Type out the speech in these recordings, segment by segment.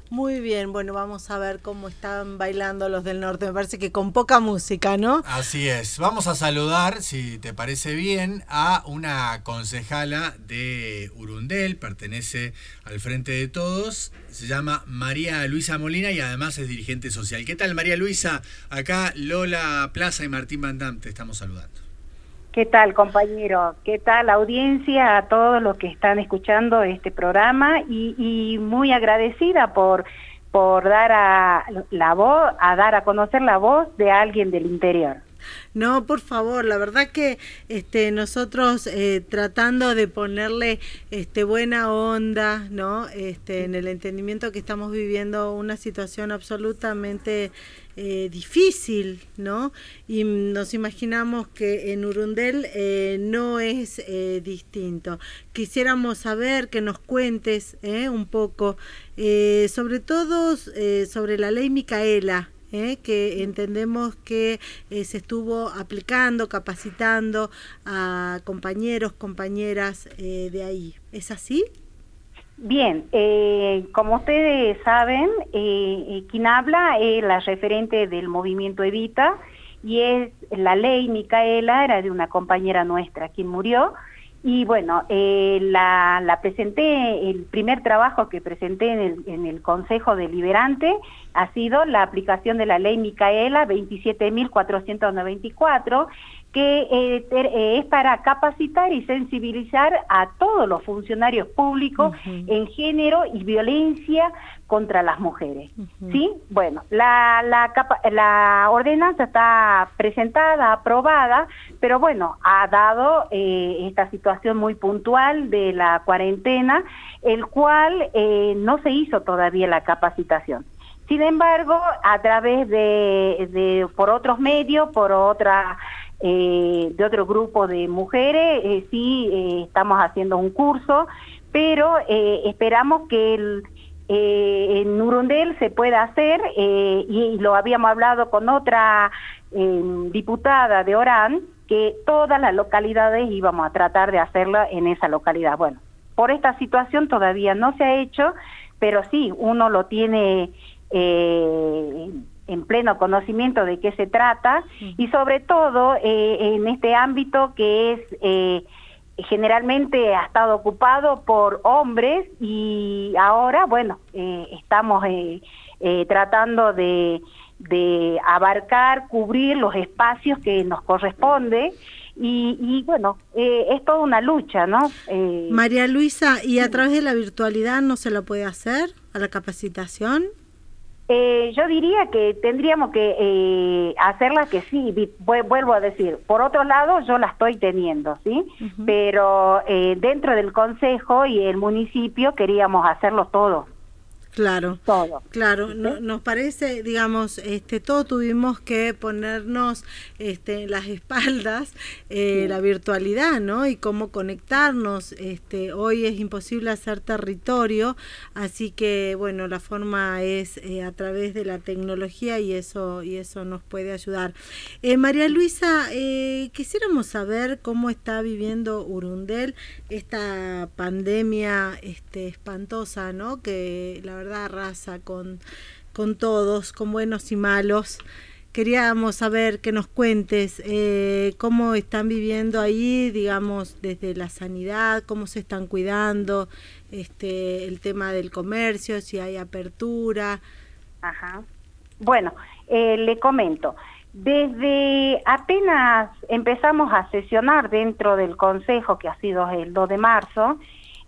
Muy bien, bueno, vamos a ver cómo están bailando los del norte. Me parece que con poca música, ¿no? Así es. Vamos a saludar, si te parece bien, a una concejala de Urundel, pertenece al Frente de Todos, se llama María Luisa Molina y además es dirigente social. ¿Qué tal, María Luisa? Acá Lola Plaza y Martín Van Dam te estamos saludando. ¿Qué tal, compañero? ¿Qué tal, audiencia, a todos los que están escuchando este programa? Y muy agradecida por dar dar a conocer la voz de alguien del interior. No, por favor, la verdad que nosotros tratando de ponerle buena onda, ¿no? En el entendimiento que estamos viviendo una situación absolutamente difícil, ¿no? Y nos imaginamos que en Urundel no es distinto. Quisiéramos saber que nos cuentes un poco, sobre todo sobre la ley Micaela, que entendemos que se estuvo aplicando, capacitando a compañeros, compañeras de ahí. ¿Es así? Bien, como ustedes saben, quien habla es la referente del movimiento Evita, y es la ley Micaela, era de una compañera nuestra quien murió. Y bueno, la presenté, el primer trabajo que presenté en el Consejo Deliberante ha sido la aplicación de la ley Micaela 27.494, que es para capacitar y sensibilizar a todos los funcionarios públicos en género y violencia contra las mujeres. ¿Sí? Bueno, la ordenanza está presentada, aprobada, pero bueno, ha dado esta situación muy puntual de la cuarentena, el cual no se hizo todavía la capacitación. Sin embargo, a través por otros medios, de otro grupo de mujeres, sí estamos haciendo un curso, pero esperamos que en Urundel se pueda hacer, y lo habíamos hablado con otra diputada de Orán, que todas las localidades íbamos a tratar de hacerla en esa localidad. Bueno, por esta situación todavía no se ha hecho, pero sí, uno lo tiene en pleno conocimiento de qué se trata, y sobre todo en este ámbito que es generalmente ha estado ocupado por hombres, y ahora, bueno, estamos tratando de abarcar, cubrir los espacios que nos corresponde, y bueno, es toda una lucha, ¿no? María Luisa, ¿y a través de la virtualidad no se lo puede hacer a la capacitación? Yo diría que tendríamos que hacerla, que sí, vuelvo a decir, por otro lado yo la estoy teniendo, ¿sí? Pero dentro del consejo y el municipio queríamos hacerlo todo. Claro, todo. Claro, no, nos parece, digamos, todos tuvimos que ponernos en las espaldas la virtualidad, ¿no? Y cómo conectarnos. Hoy es imposible hacer territorio, así que bueno, la forma es a través de la tecnología, y eso nos puede ayudar. María Luisa, quisiéramos saber cómo está viviendo Urundel esta pandemia espantosa, ¿no? Que la verdad arrasa con todos, con buenos y malos. Queríamos saber que nos cuentes cómo están viviendo ahí, digamos, desde la sanidad, cómo se están cuidando, el tema del comercio, si hay apertura. Ajá. Bueno, le comento. Desde apenas empezamos a sesionar dentro del Consejo, que ha sido el 2 de marzo,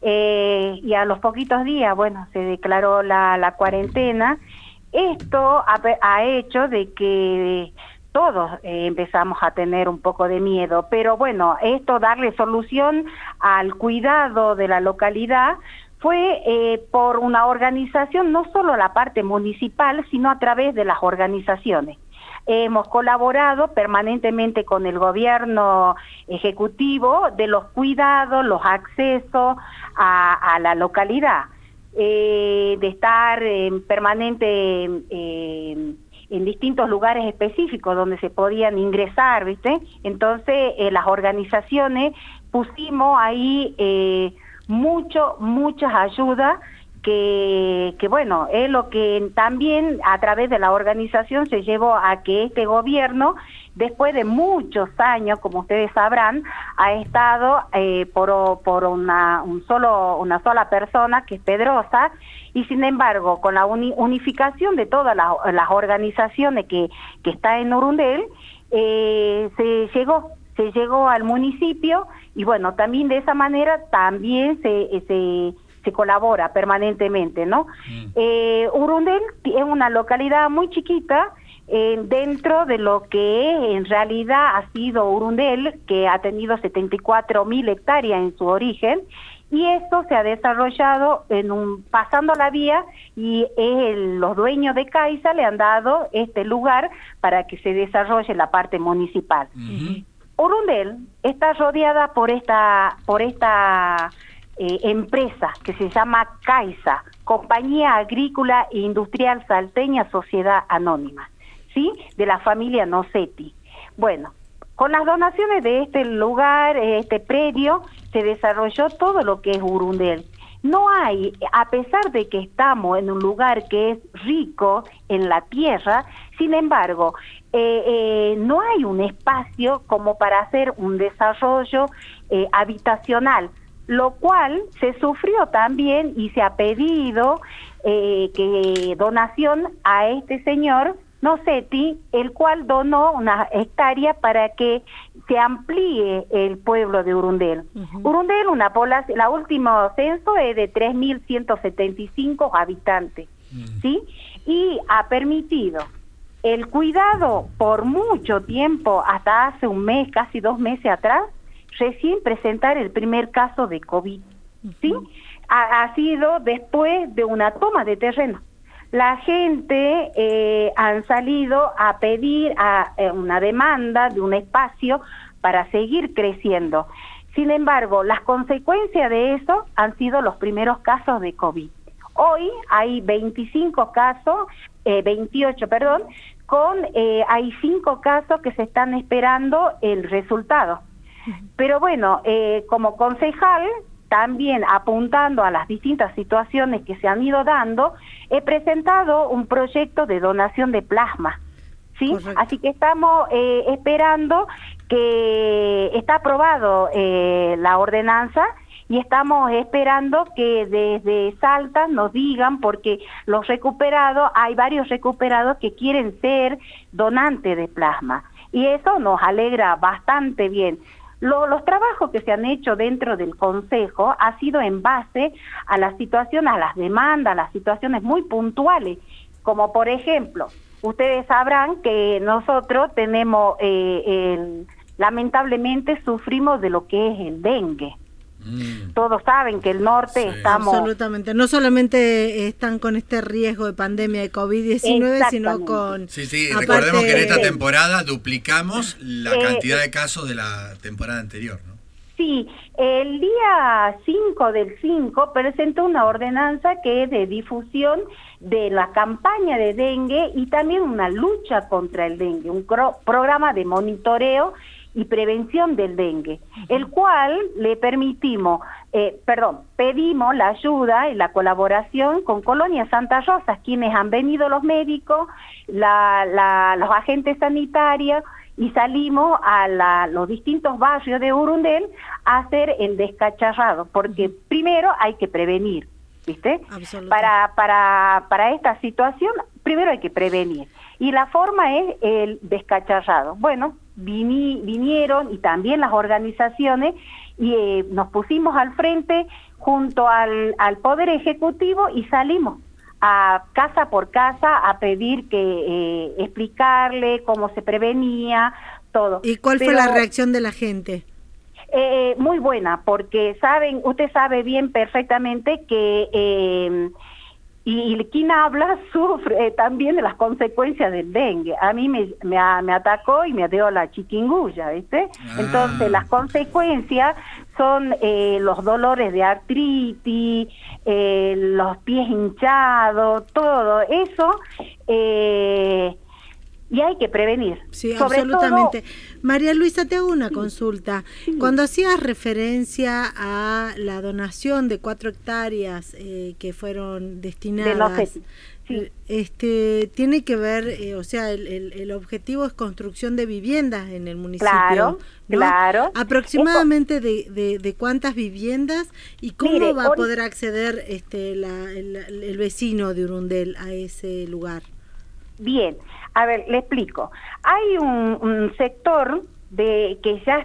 y a los poquitos días, bueno, se declaró la cuarentena. Esto ha hecho de que todos empezamos a tener un poco de miedo, pero bueno, esto darle solución al cuidado de la localidad fue por una organización, no solo la parte municipal, sino a través de las organizaciones. Hemos colaborado permanentemente con el gobierno ejecutivo de los cuidados, los accesos a la localidad, de estar permanente en distintos lugares específicos donde se podían ingresar, ¿viste? Entonces las organizaciones pusimos ahí muchas ayudas, que bueno, es lo que también a través de la organización se llevó a que este gobierno, después de muchos años, como ustedes sabrán, ha estado por una sola persona, que es Pedrosa, y sin embargo, con la unificación de todas las organizaciones que está en Urundel, se llegó al municipio, y bueno, también de esa manera también se colabora permanentemente, ¿no? Urundel es una localidad muy chiquita dentro de lo que en realidad ha sido Urundel, que ha tenido 74.000 hectáreas en su origen, y esto se ha desarrollado pasando la vía, y los dueños de Caiza le han dado este lugar para que se desarrolle la parte municipal. Urundel está rodeada por esta empresa que se llama Caiza, Compañía Agrícola e Industrial Salteña Sociedad Anónima, ¿sí? De la familia Nocetti. Bueno, con las donaciones de este lugar, este predio, se desarrolló todo lo que es Urundel. No hay, a pesar de que estamos en un lugar que es rico en la tierra, sin embargo, no hay un espacio como para hacer un desarrollo habitacional, lo cual se sufrió también y se ha pedido que donación a este señor Nocetti, el cual donó una hectárea para que se amplíe el pueblo de Urundel. Urundel, una población, la último censo es de 3.175 habitantes, ¿sí? Y ha permitido el cuidado por mucho tiempo, hasta hace un mes, casi 2 meses atrás, recién presentar el primer caso de COVID, ¿sí? Ha sido después de una toma de terreno. La gente han salido a pedir una demanda de un espacio para seguir creciendo. Sin embargo, las consecuencias de eso han sido los primeros casos de COVID. Hoy hay 28, hay 5 casos que se están esperando el resultado. Pero bueno, como concejal, también apuntando a las distintas situaciones que se han ido dando, he presentado un proyecto de donación de plasma, ¿sí? Correcto. Así que estamos esperando que está aprobado la ordenanza, y estamos esperando que desde Salta nos digan, porque los recuperados, hay varios recuperados que quieren ser donantes de plasma, y eso nos alegra bastante bien. Los trabajos que se han hecho dentro del Consejo ha sido en base a la situación, a las demandas, a las situaciones muy puntuales, como por ejemplo, ustedes sabrán que nosotros tenemos, lamentablemente sufrimos de lo que es el dengue. Todos saben que el norte estamos... Absolutamente, no solamente están con este riesgo de pandemia de COVID-19, sino con... Sí, recordemos que en esta temporada duplicamos la cantidad de casos de la temporada anterior, ¿no? Sí, el día 5 del 5 presentó una ordenanza que es de difusión de la campaña de dengue y también una lucha contra el dengue, un programa de monitoreo y prevención del dengue, el cual le pedimos la ayuda y la colaboración con Colonia Santa Rosa, quienes han venido los médicos, los agentes sanitarios, y salimos a los distintos barrios de Urundel a hacer el descacharrado, porque primero hay que prevenir, ¿viste? Para esta situación, primero hay que prevenir, y la forma es el descacharrado. Bueno, vinieron y también las organizaciones, y nos pusimos al frente junto al Poder Ejecutivo y salimos a casa por casa a pedir que explicarle cómo se prevenía, todo. ¿Y cuál fue la reacción de la gente? Muy buena, porque usted sabe bien perfectamente que y quien habla sufre también de las consecuencias del dengue. A mí me atacó y me dio la chikungunya, ¿viste? Entonces las consecuencias son los dolores de artritis, los pies hinchados, todo eso. y hay que prevenir. Sí, Sobre absolutamente. todo, María Luisa, te hago una consulta. Cuando hacías referencia a la donación de 4 hectáreas que fueron destinadas, tiene que ver, o sea, el objetivo es construcción de viviendas en el municipio. Claro, ¿no? claro. Aproximadamente de cuántas viviendas y cómo Mire, va a poder acceder el vecino de Urundel a ese lugar. Bien, a ver, le explico. Hay un sector que ya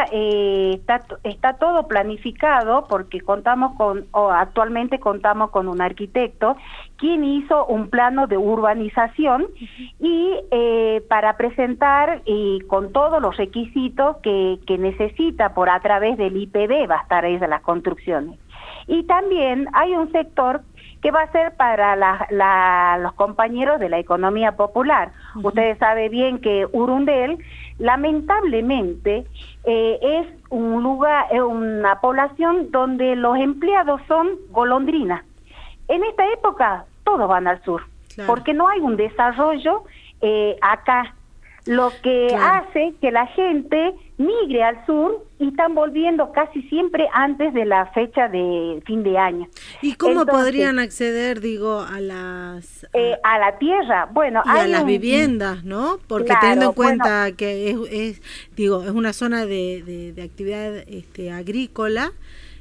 está todo planificado, porque actualmente contamos con un arquitecto quien hizo un plano de urbanización y para presentar con todos los requisitos que necesita a través del IPB va a estar ahí de las construcciones. Y también hay un sector que va a ser para los compañeros de la economía popular. Ustedes saben bien que Urundel, lamentablemente, es un lugar, una población donde los empleados son golondrinas. En esta época, todos van al sur, porque no hay un desarrollo acá, lo que hace que la gente migre al sur y están volviendo casi siempre antes de la fecha de fin de año. ¿Y cómo podrían acceder, a las a la tierra? Bueno, y a las viviendas, ¿no? Porque teniendo en cuenta que es una zona de actividad agrícola.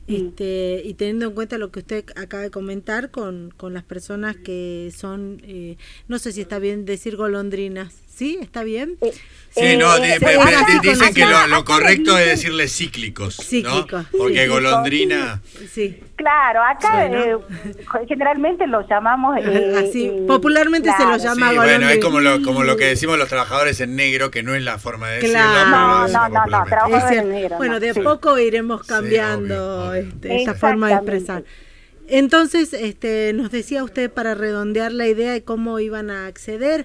Y teniendo en cuenta lo que usted acaba de comentar con las personas que son, no sé si está bien decir golondrinas, ¿sí? ¿Está bien? Sí, dicen que lo correcto es decirle cíclicos, cíclicos, ¿no? Porque golondrina... Sí. Claro, acá generalmente lo llamamos... así, popularmente se lo llama golondrina. Bueno, es como lo que decimos los trabajadores en negro, que no es la forma de decirlo. No, trabajadores en negro. Bueno, de poco iremos cambiando esa forma de expresar. Entonces, nos decía usted, para redondear la idea de cómo iban a acceder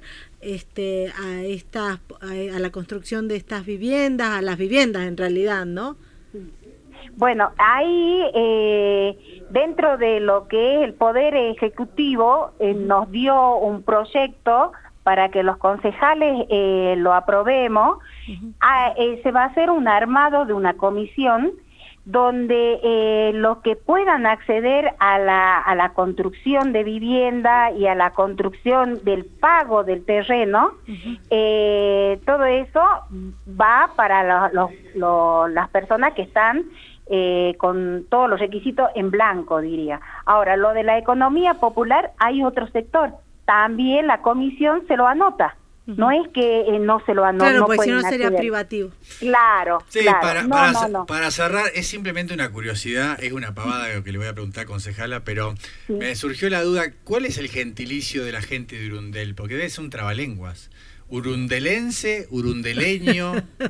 a la construcción de estas viviendas, a las viviendas en realidad, ¿no? Bueno, ahí dentro de lo que es el Poder Ejecutivo nos dio un proyecto para que los concejales lo aprobemos. Se va a hacer un armado de una comisión donde los que puedan acceder a la construcción de vivienda y a la construcción del pago del terreno, todo eso va para las personas que están con todos los requisitos en blanco, diría. Ahora, lo de la economía popular, hay otro sector. También la comisión se lo anota. No es que no se lo anota. Claro, porque si no sería privativo. Claro, sí, claro. Para cerrar, es simplemente una curiosidad, es una pavada lo que le voy a preguntar, concejala, pero me surgió la duda, ¿cuál es el gentilicio de la gente de Urundel? Porque debe ser un trabalenguas. ¿Urundelense? ¿Urundeleño?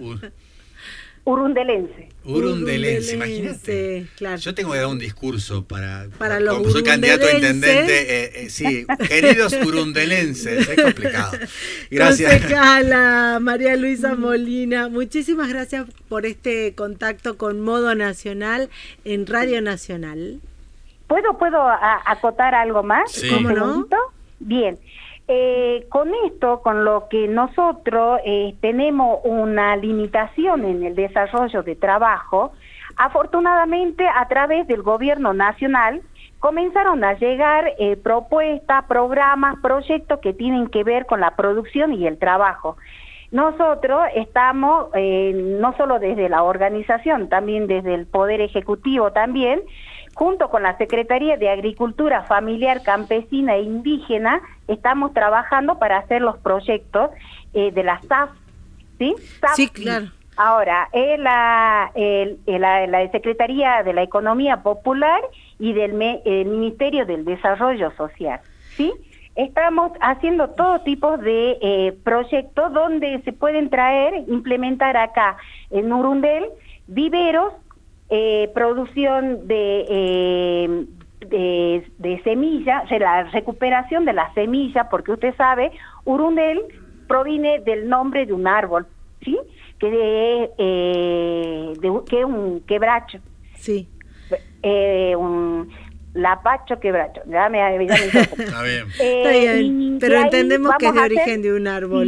Urundelense, imagínate. Claro. Yo tengo que dar un discurso para los como soy candidato a intendente, queridos urundelenses, es complicado. Gracias. Concejala María Luisa Molina, muchísimas gracias por este contacto con Modo Nacional en Radio Nacional. ¿Puedo acotar algo más? Sí. ¿Cómo no? Bien. Con esto, con lo que nosotros tenemos una limitación en el desarrollo de trabajo, afortunadamente a través del gobierno nacional comenzaron a llegar propuestas, programas, proyectos que tienen que ver con la producción y el trabajo. Nosotros estamos, no solo desde la organización, también desde el Poder Ejecutivo también, junto con la Secretaría de Agricultura Familiar, Campesina e Indígena, estamos trabajando para hacer los proyectos de la SAF, ¿sí? SAF. Sí, claro. Ahora, la Secretaría de la Economía Popular y del Ministerio del Desarrollo Social, ¿sí? Estamos haciendo todo tipo de proyectos donde se pueden implementar acá en Urundel viveros, producción de semilla, la recuperación de la semilla, porque usted sabe, Urundel proviene del nombre de un árbol, ¿sí? Que es un quebracho. Sí. Un lapacho quebracho. Está bien. Está bien, pero entendemos que es de origen de un árbol.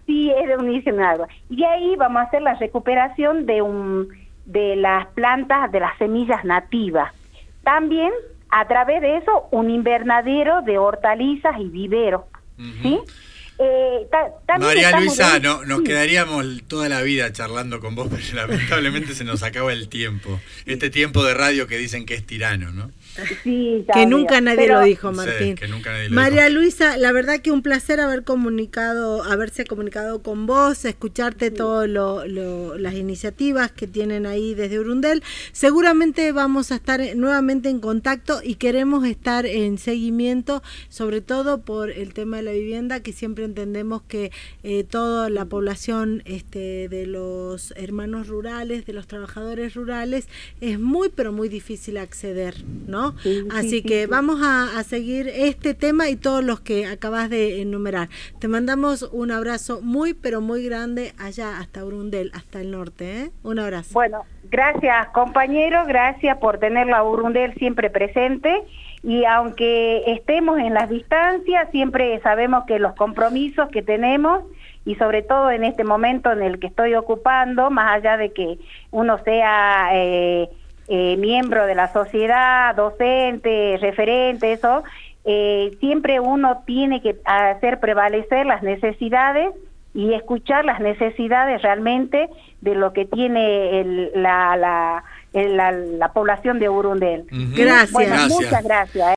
Sí, es de unirse en algo. Y ahí vamos a hacer la recuperación de las plantas, de las semillas nativas. También, a través de eso, un invernadero de hortalizas y viveros. ¿Sí? María Luisa, nos quedaríamos toda la vida charlando con vos, pero lamentablemente se nos acaba el tiempo. Este tiempo de radio que dicen que es tirano, ¿no? Sí, que nunca nadie lo dijo, Martín. Sí, que nunca nadie lo María dijo. Luisa, la verdad que un placer haberse comunicado con vos, escucharte todas las iniciativas que tienen ahí desde Urundel. Seguramente vamos a estar nuevamente en contacto y queremos estar en seguimiento, sobre todo por el tema de la vivienda, que siempre entendemos que toda la población de los hermanos rurales, de los trabajadores rurales, es muy pero muy difícil acceder, ¿no? Sí, Así que vamos a seguir este tema y todos los que acabas de enumerar. Te mandamos un abrazo muy pero muy grande allá hasta Urundel, hasta el norte, ¿eh? Un abrazo. Bueno, gracias compañero, gracias por tener la Urundel siempre presente, y aunque estemos en las distancias, siempre sabemos que los compromisos que tenemos, y sobre todo en este momento en el que estoy ocupando, más allá de que uno sea miembro de la sociedad, docente, referente, eso, siempre uno tiene que hacer prevalecer las necesidades y escuchar las necesidades realmente de lo que tiene la población de Urundel. Gracias. Bueno, muchas gracias.